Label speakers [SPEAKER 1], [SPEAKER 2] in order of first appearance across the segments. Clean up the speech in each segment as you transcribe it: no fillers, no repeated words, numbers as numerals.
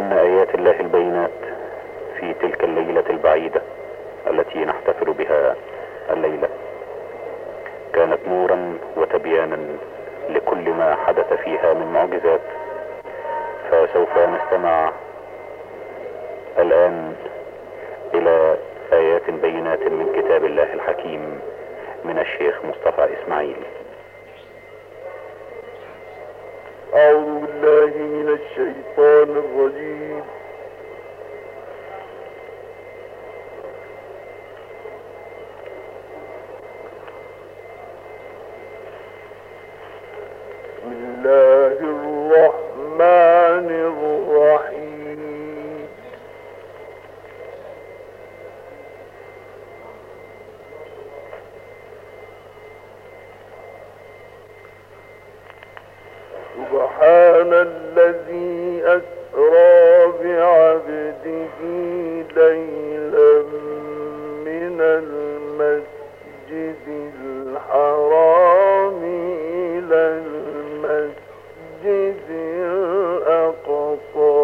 [SPEAKER 1] إن آيات الله البينات في تلك الليلة البعيدة التي نحتفل بها الليلة كانت نورا وتبيانا لكل ما حدث فيها من معجزات. فسوف نستمع الآن إلى آيات بينات من كتاب الله الحكيم من الشيخ مصطفى إسماعيل.
[SPEAKER 2] أعوذ بالله من الشيطان الرجيم. بسم الله الرحمن الرحيم. سبحان الذي أسرى بعبده ليلا من المسجد الحرام إلى المسجد الأقصى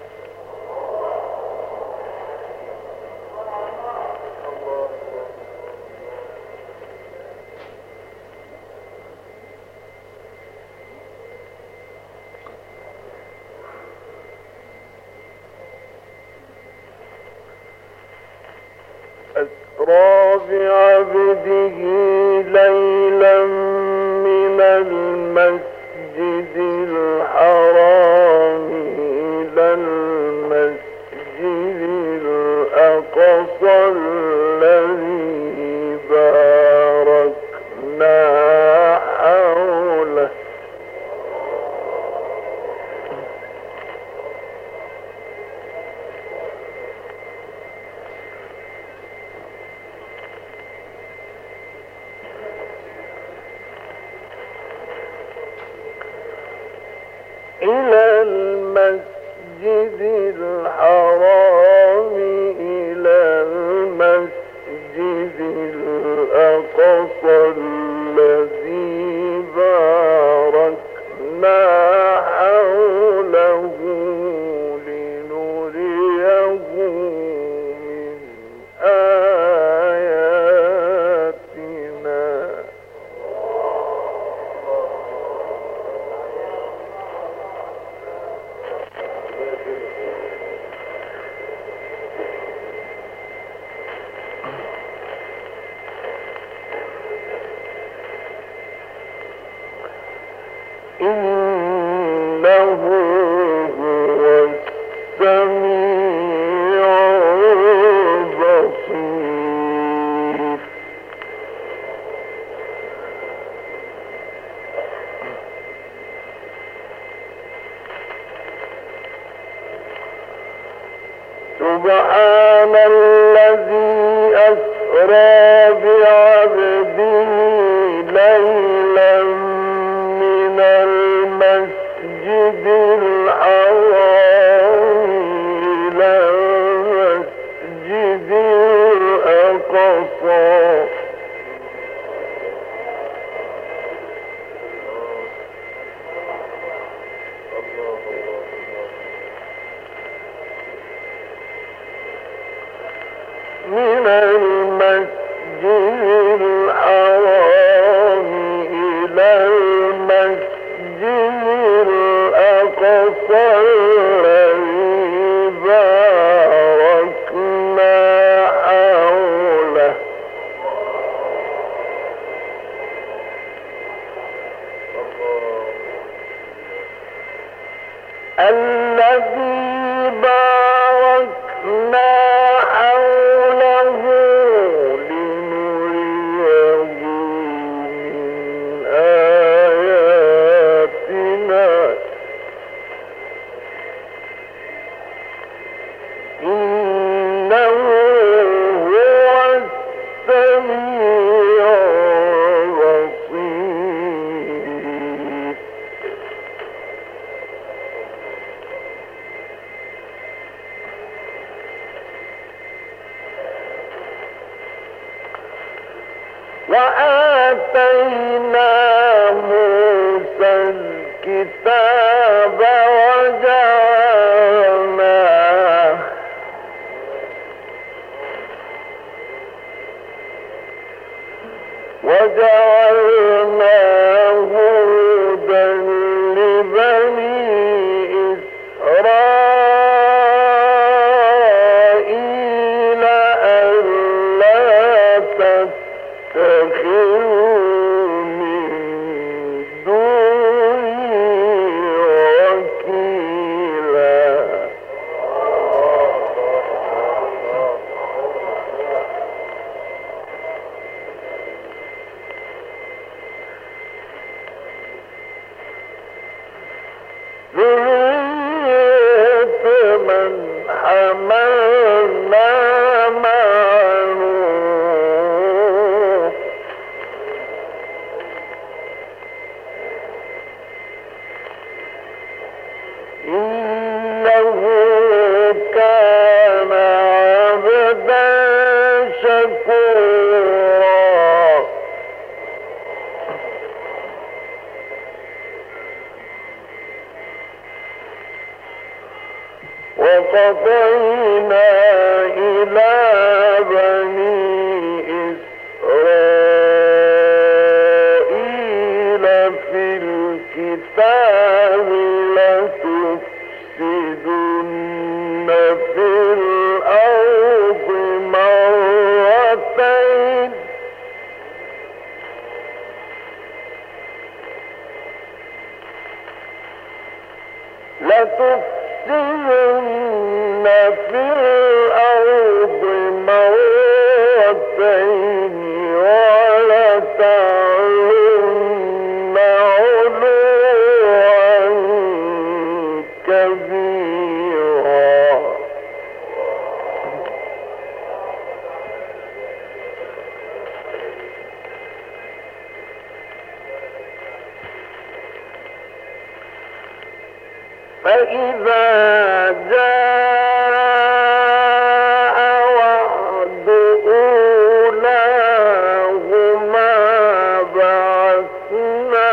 [SPEAKER 2] أسرى بعبده ليلا من المسجد الحرام إلى المسجد الأقصى الذي باركنا حوله إلى المسجد الحرام إلى المسجد الأقصى الذي باركنا حوله لنريه من آياتنا. إنه هو السميع البصير. سبحان الذي أسرى بعبده ليلا من المسجد الحرام إلى المسجد الأقصى من المسجد الحرام إلى المسجد الأقصى الذي باركنا حوله الذي باركنا حوله لنريه من آياتنا. إنه هو السميع البصير. وآتينا موسى الكتاب وجعلنا حملنا مع نوح إنه كان عبدا شكورا وقضينا إلى بني إسرائيل في الكتاب لتفسدن في الأرض مرتين في الأرض مرتين ولتعلن علوا كبيرا فإذا جاء وعد أولاهما بعثنا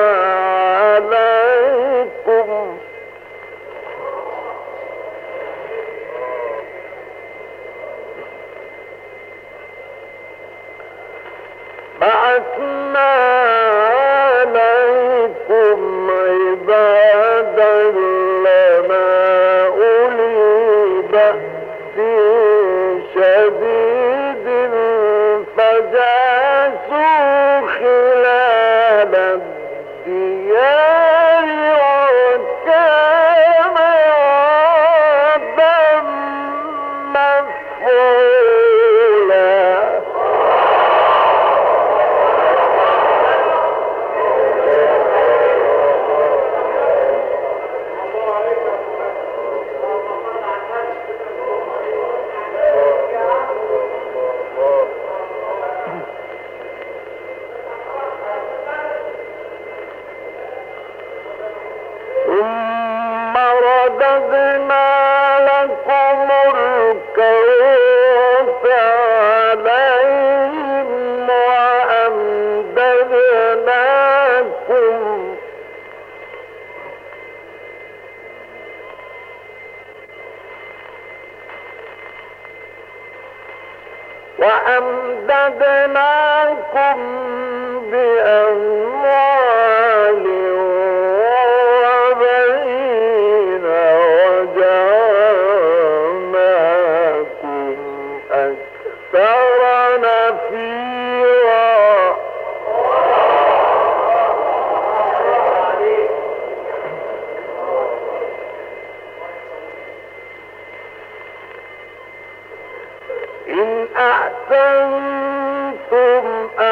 [SPEAKER 2] عليكم عبادا لنا أولي بأس شديد فجاسوا خلال الديار وكان وعدا مفعولا. ثم رددنا لكم الكرة عليهم وأمددناكم بأموال وبنين وجعلناكم أكثر نفيرا. إن أحسنتم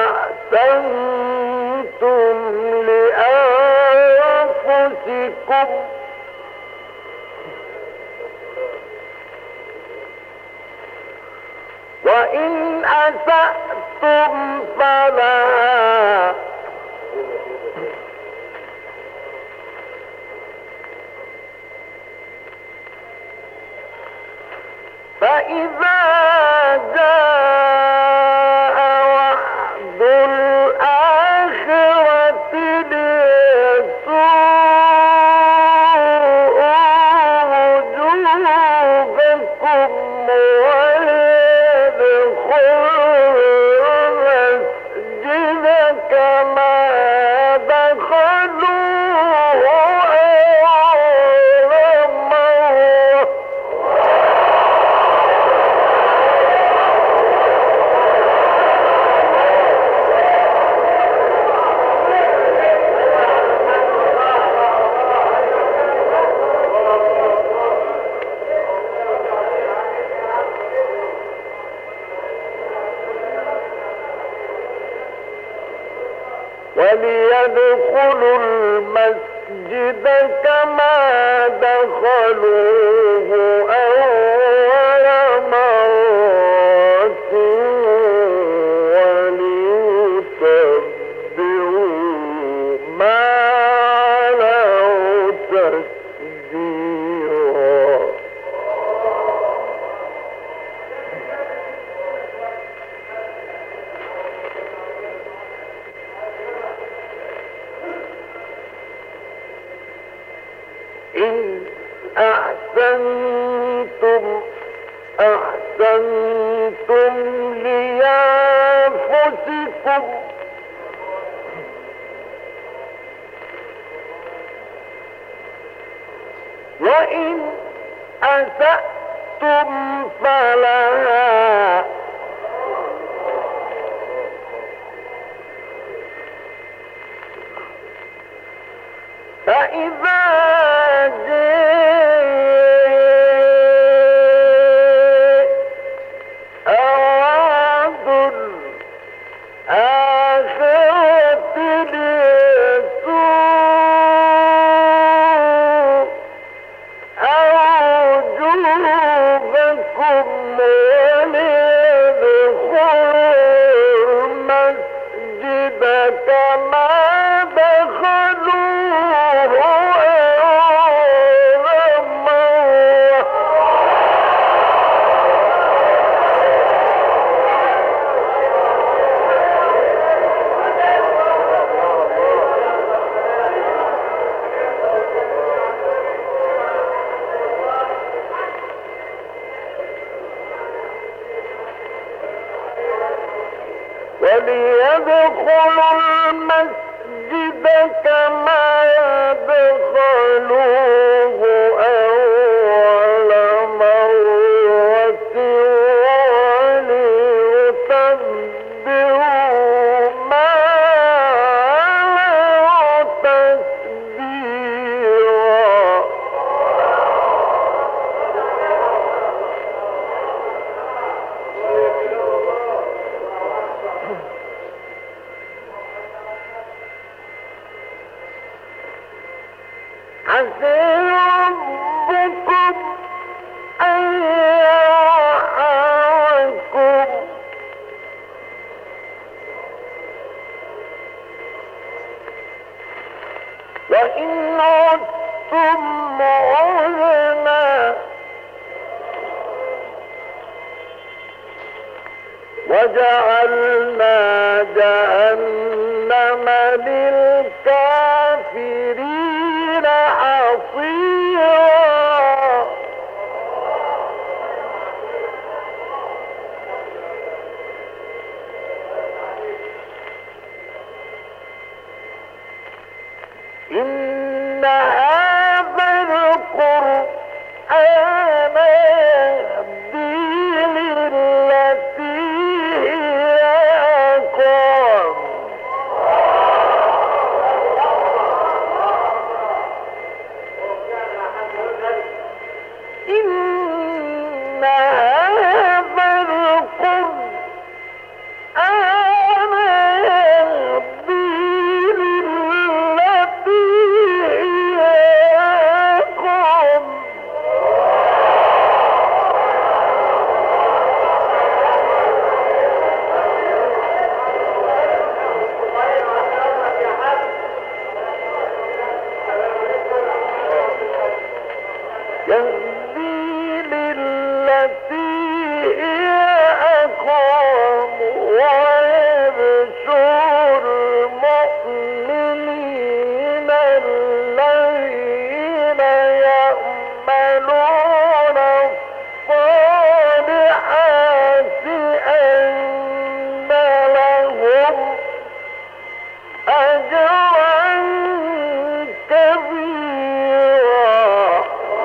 [SPEAKER 2] أحسنتم لأنفسكم وإن أسأتم فلها فإذا جاء وعد الآخرة ليسوءوا وجوهكم وليدخلوا المسجد كما دخلوه أول مرة. وليدخلوا المسجد كما دخلوه أول تدبيرا. إن أحسنتم أحسنتم لأنفسكم وإن أسأتم فلها فإذا جاء وعد الآخرة ليسوء أوجوبكم وليدخلوا المسجد كما دخلوه أول مرة. وليدخلوا المسجد كما دخلوه أول مرة وليتبروا ما علوا تتبيرا. عسى ربكم أن يرحمكم وإن عدتم عدنا وجعلنا جهنم للكافرين حصيرا. إن هذا القرآن يهدي للتي هي أقوم. إن هذا القرآن يهدي للتي هي أقوم. يهدي للتي هي أقوم ويبشر المؤمنين الذين يعملون الصالحات أن لهم أجرا كبيرا.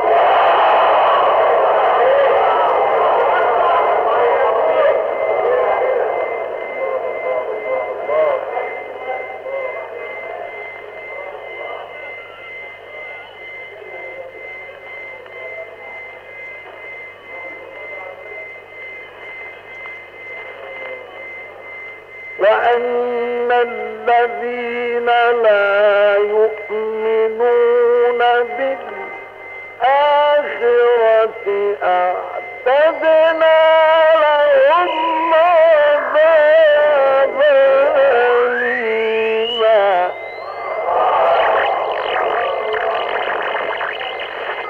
[SPEAKER 2] وأن الذين لا يؤمنون بالآخرة أعتدنا لهم عذابا أليما.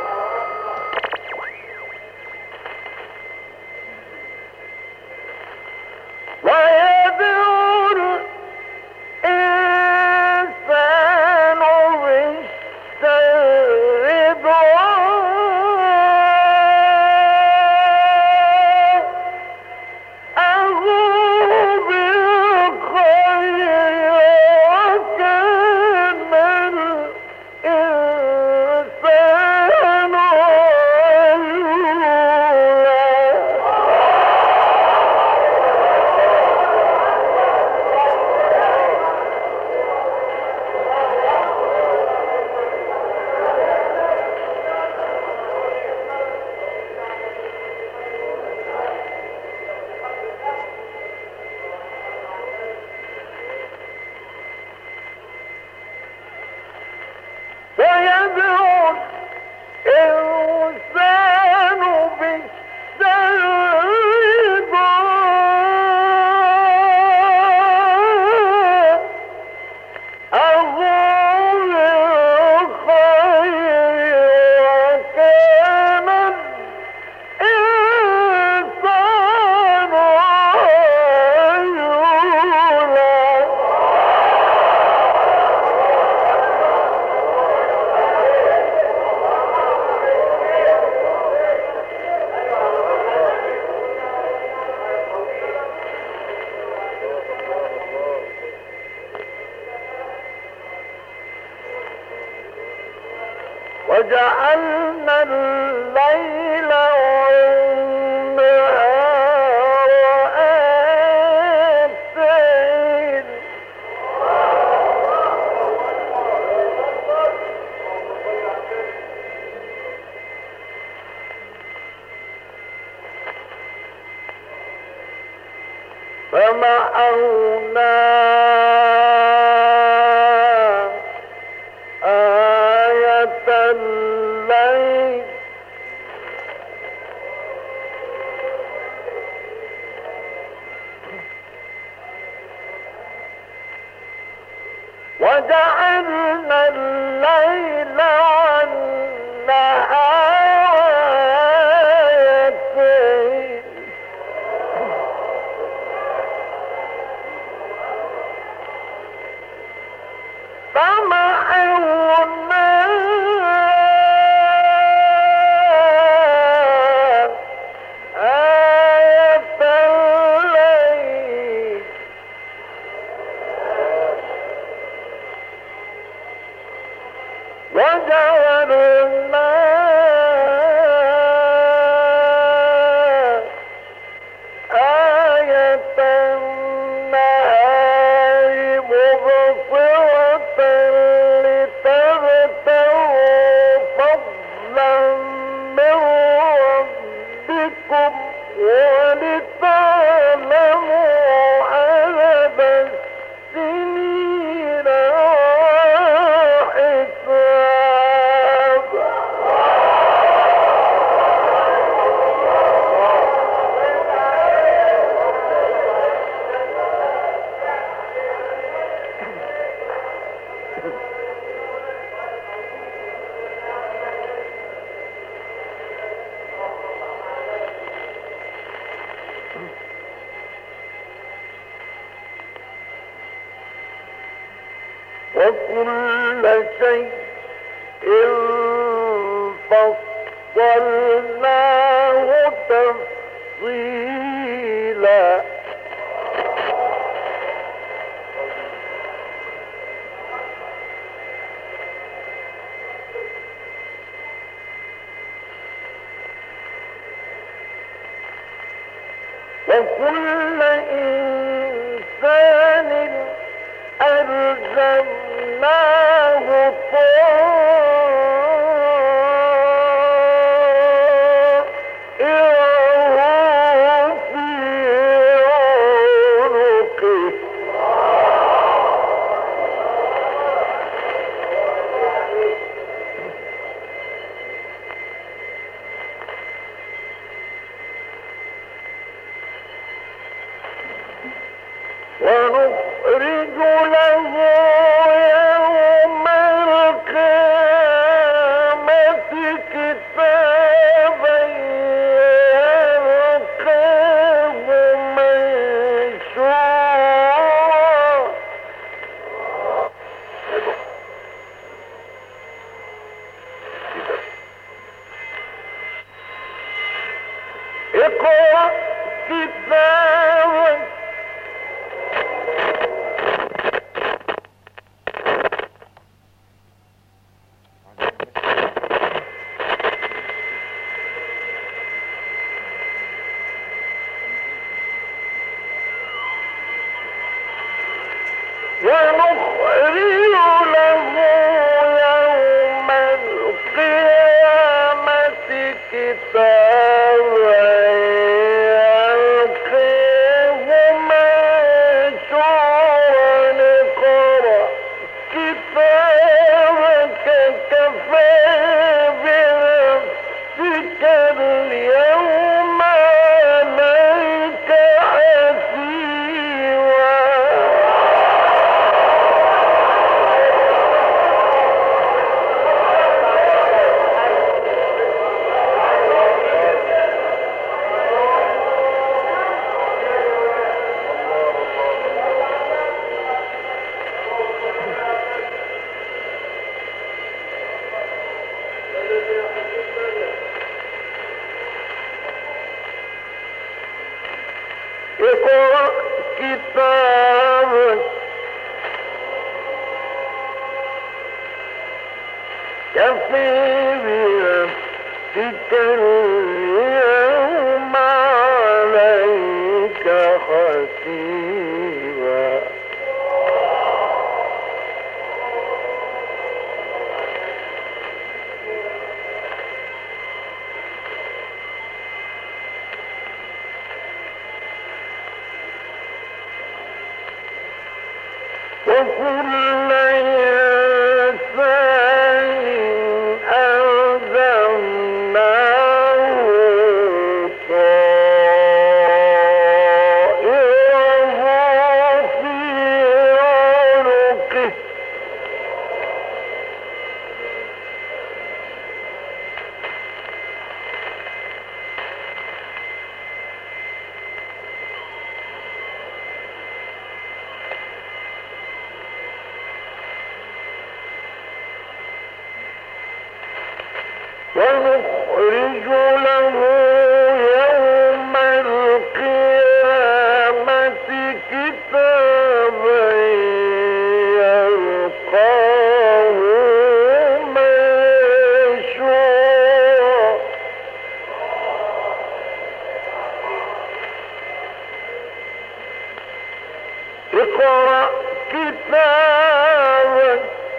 [SPEAKER 2] وجعلنا الليل والنهار آيتين فمحونا آية الليل وجعلنا الليل والنهار آيتين فمحونا آية الليل وجعلنا آية النهار مبصرة لتبتغوا فضلا من ربكم ولتعلموا عدد السنين والحساب وكل شيء فصلناه تفصيلا وكل إنسان ألزمناه طائره في عنقه ونخرج له يوم القيامة كتابا يلقاه منشورا اقرأ كتابك ونخرج له يوم القيامة كتابا يلقاه منشورا اقرأ كتابك كفى بنفسك اليوم عليك حسيبا اقرأ كتابك كفي نفسك اليوم عليك حسيبا وكل إنسان ألزمناه طائره في عنقه ونخرج له يوم القيامة كتابا يلقاه منشورا اقرأ كتابك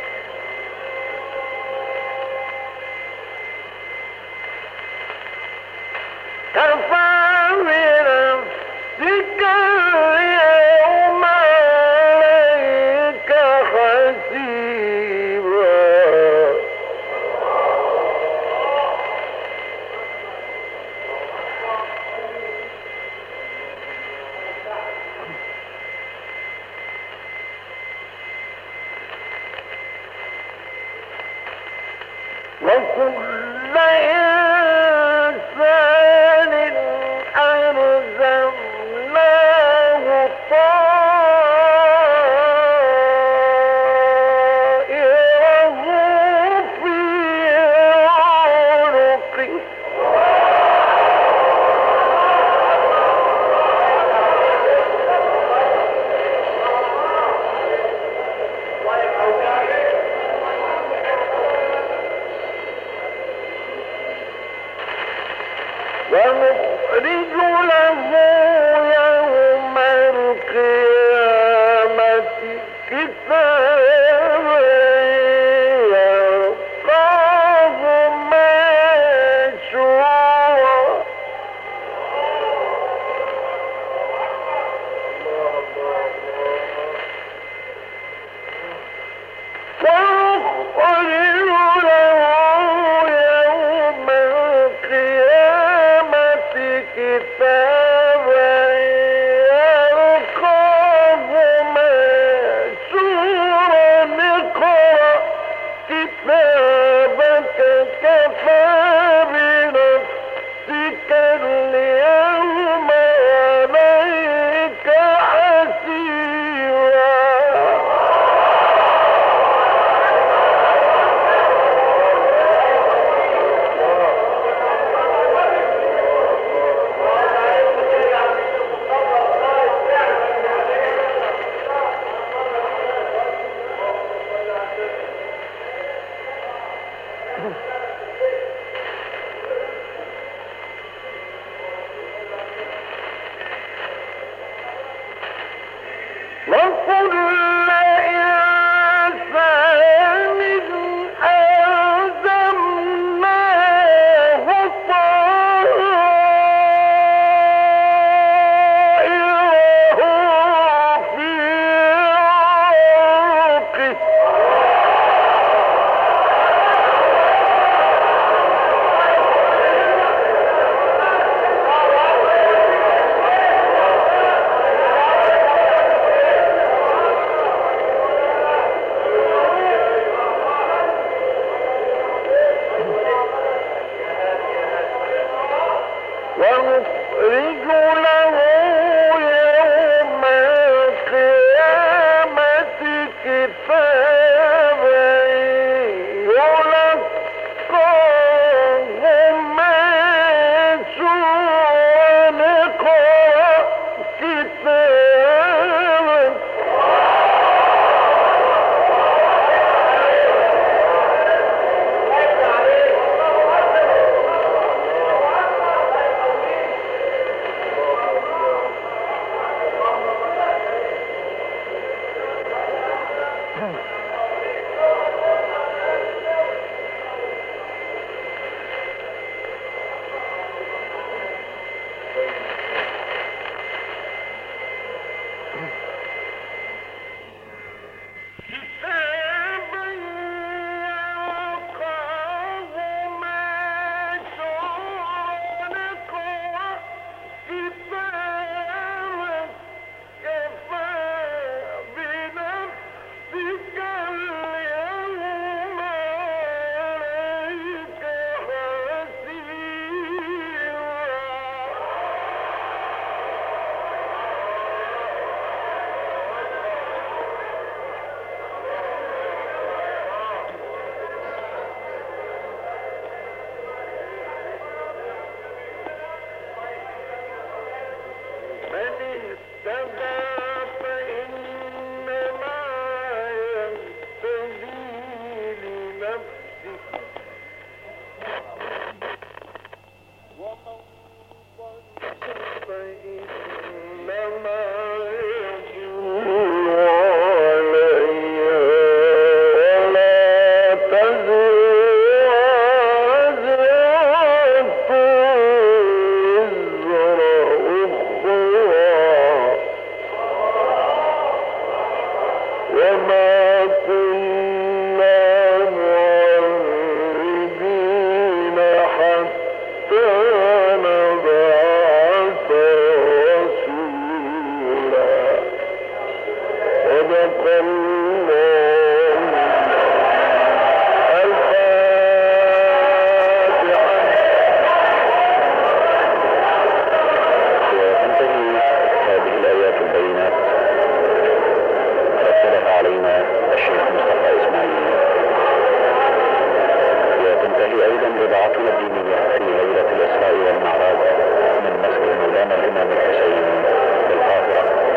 [SPEAKER 2] كفى بنفسك اليوم عليك حسيبا وكل إنسان ألزمناه طائره في عنقه ونخرج له يوم القيامة كتابا يلقاه منشورا ونخرج له يوم القيامة كتابا يلقاه منشورا اقرأ كتابك كفى بنفسك اليوم عليك حسيبا وكل إنسان ألزمناه طائره في عنقه ونخرج له يوم القيامة كتابا يلقاه منشورا اقرأ كتابك حتى نبعث رسولا. صدق الله. الفاتحة.
[SPEAKER 1] وتنتهي هذه الآيات البينات رتلها علينا الشيخ مصطفى إسماعيل، وتنتهي أيضا بضاعتنا الدينية